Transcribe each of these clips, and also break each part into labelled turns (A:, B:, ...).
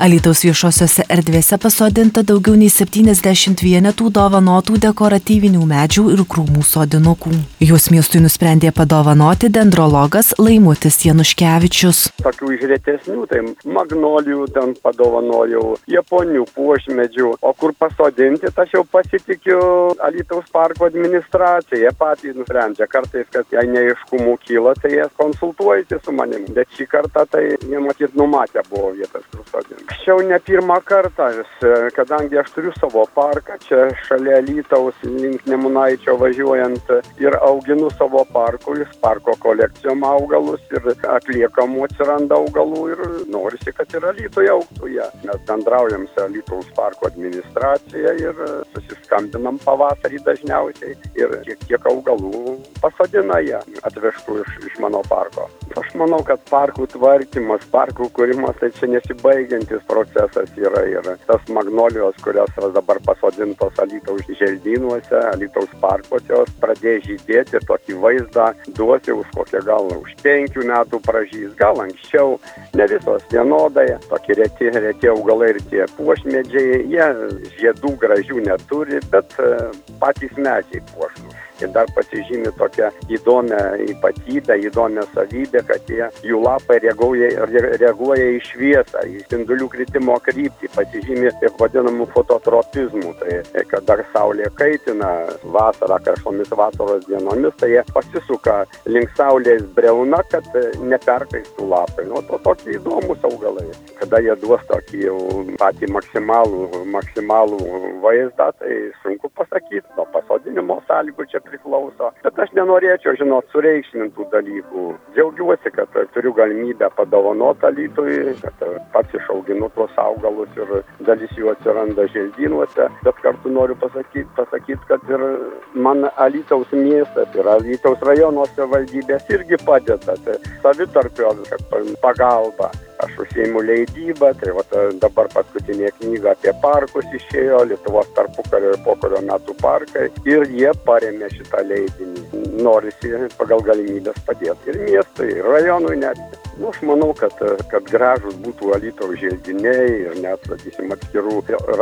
A: Alytaus viešosiose erdvėse pasodinta daugiau nei 70 vienetų dovanotų dekoratyvinių medžių ir krūmų sodinukų. Juos miestui nusprendė padovanoti dendrologas Laimutis Januškevičius.
B: Tokių iš retesnių, tai magnolijų ten padovanojau, japoninių puošmedžių, o kur pasodinti, aš jau pasitikiu Alytaus parko administraciją, jie patys nusprendžia. Kartais, kad jei neaiškumų kyla, tai jie konsultuojasi su manim, bet šį kartą tai jie matyt numatę buvo vietas, kur sodinti. Šiau ne pirmą kartą, kadangi aš turiu savo parką, čia šalia Alytaus link Nemunaičio važiuojant ir auginu savo parko kolekcijom augalus ir atliekamų atsiranda augalų ir norisi, kad ir Alytuje augtų jie. Mes bendraujam su Alytaus parko administracija ir susiskambinam pavasarį dažniausiai ir kiek augalų pasodina jie atvežtų iš mano parko. Aš manau, kad parkų tvarkymas, parkų kūrimas, tai čia nesibaigiantis procesas yra ir tas magnolijos, kurios dabar pasodintos Alytaus želdynuose, Alytaus parkuose, jos pradės žydėti ir tokį vaizdą duoti už kokią gal už 5 metų pražys, gal anksčiau, ne visos vienodai, tokie reti augalai ir tie puošmedžiai, jie žiedų gražių neturi, bet patys medžiai puošnūs. Ir dar pasižymi tokią įdomią ypatybę, įdomią savybę, kad jų lapai reaguoja į šviesą, į spindulių kritimo kryptį, pasižymi taip vadinamų fototropizmų. Tai kad dar saulė kaitina vasarą, karštomis vasaros dienomis, tai jie pasisuka link saulės briauna, kad neperkaistų lapai. Nu, tokie įdomus augalai. Kada jie duos tokį jau patį maksimalų vaizdą, tai sunku pasakyti. Nuo pasodinimo sąlygų čia priklauso. Bet aš nenorėčiau, sureikšmintų dalykų. Džiaugiuosi, kad turiu galimybę padovanoti Alytui, kad pats išauginu tuos augalus ir dalis jų atsiranda želdynuose. Bet kartu noriu pasakyti, kad ir man Alytaus miestas ir Alytaus rajono savivaldybės irgi padeda. Tai savitarpio pagalba. Aš užsiimu leidybą, tai dabar paskutinė knyga apie parkus išėjo, Lietuvos tarpukario ir pokario metų parkai, ir jie parėmė šitą leidinį. Norisi pagal galimybės padėti ir miestui, ir rajonui net. Aš manau, kad gražus būtų Alytaus želdiniai ir net, sakysim, atskirų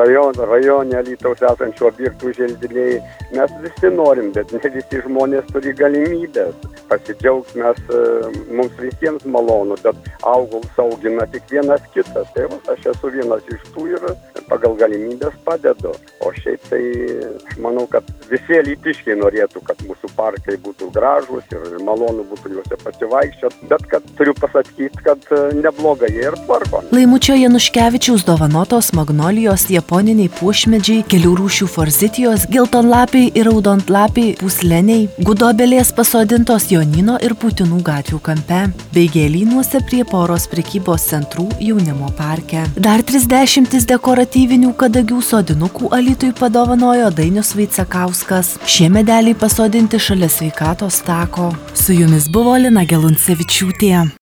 B: rajone Alytaus esančių objektų želdiniai. Mes visi norim, bet ne visi žmonės turi galimybės. Pasidžiaugs mums visiems malonu, bet augalus augina tik vienas kitas. Tai aš esu vienas iš tų ir pagal galimybės padedu. O šiaip tai aš manau, kad visi alytiškiai norėtų, kad mūsų parkai būtų gražus ir malonu būtų juose pasivaikščioti, bet kad turiu pasakyti, kad neblogai jie ir tvarko.
A: Laimučio Januškevičiaus dovanotos magnolijos, japoniniai puošmedžiai, kelių rūšių forzitijos, geltonlapiai ir raudonlapiai pusleniai, gudobelės pasodintos Jonino ir Putinų gatvių kampe, bei gėlynuose prie poros prekybos centrų jaunimo parke. Dar 30 dekoratyvinių kadagių sodinukų Alytui padovanojo Dainius Vaicekauskas. Šie medeliai pasodinti šalia sveikatos tako. Su jumis buvo Lina Geluncevičiūtė.